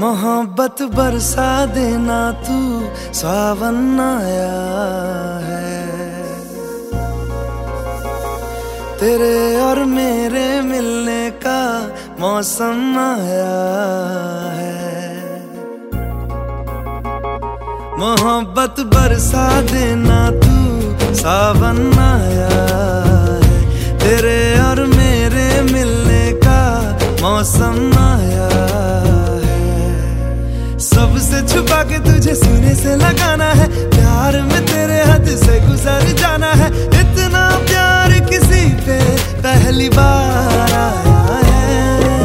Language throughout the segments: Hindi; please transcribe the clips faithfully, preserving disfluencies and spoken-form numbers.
मोहब्बत बरसा देना तू, सावन आया है। तेरे और मेरे मिलने का मौसम आया है। मोहब्बत बरसा देना तू, सावन आया है। तेरे और मेरे मिलने का मौसम आया है। सबसे छुपा के तुझे सीने से लगाना है, प्यार में तेरे हद से गुजर जाना है। इतना प्यार किसी पे पहली बार आया है।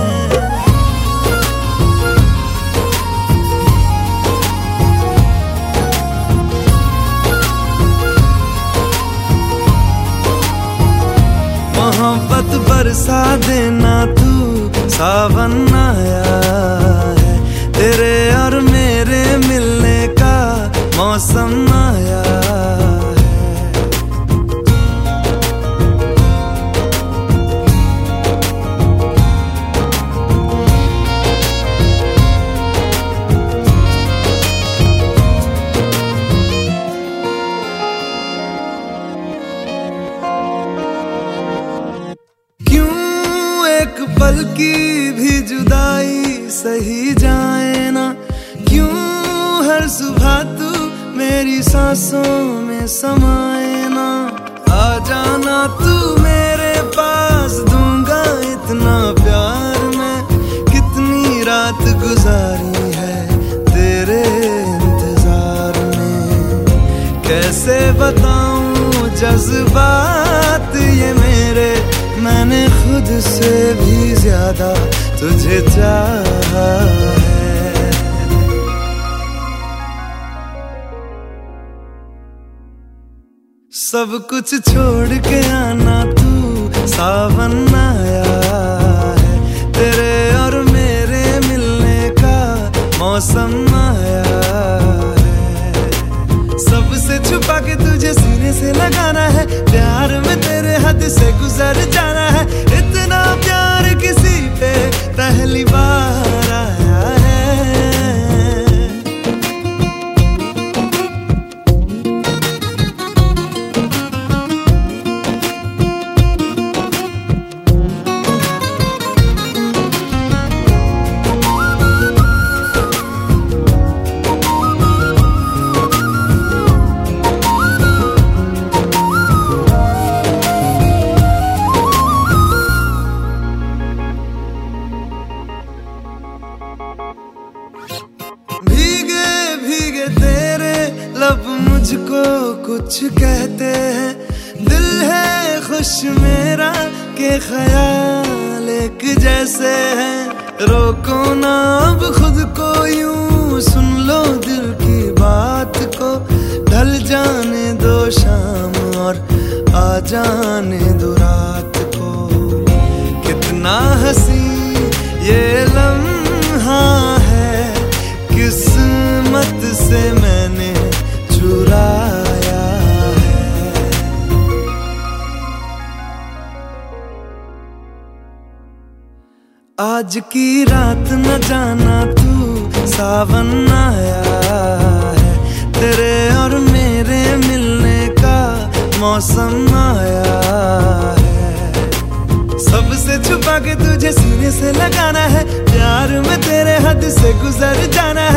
मोहब्बत बरसा देना तू, सावन आया है। तेरे और मेरे मिलने का मौसम आया है। एक पल की भी जुदाई सही जाए ना, क्यों हर सुबह तू मेरी सांसों में समाए ना। आ जाना तू मेरे पास, दूंगा इतना प्यार मैं। कितनी रात गुजारी है तेरे इंतजार में, कैसे बताऊं जज्बात ये मेरे। मैंने खुद से भी ज्यादा तुझे चाहा है। सब कुछ छोड़ के आना तू, सावन आया है। तेरे और मेरे मिलने का मौसम आया है। सबसे छुपा के तुझे सीने से लगाना है, प्यार में तेरे हद से गुजर जाना है। इतना प्यार किसी पे पहली बार आया है। भीगे भीगे तेरे लब मुझको कुछ कहते हैं। दिल है खुश मेरा के ख्याल एक जैसे हैं। रोको ना अब खुद को यूं, सुन लो दिल की बात को। ढल जाने दो शाम और आ जाने दो रात को। कितना हंसी ये लम्हा है, किस्मत से मैंने चुराया है। आज की रात न जाना तू, सावन आया है। तेरे और मेरे मिलने का मौसम आया है। सबसे छुपा के तुझे सीने से लगाना है, प्यार में तेरे हद से गुजर जाना है।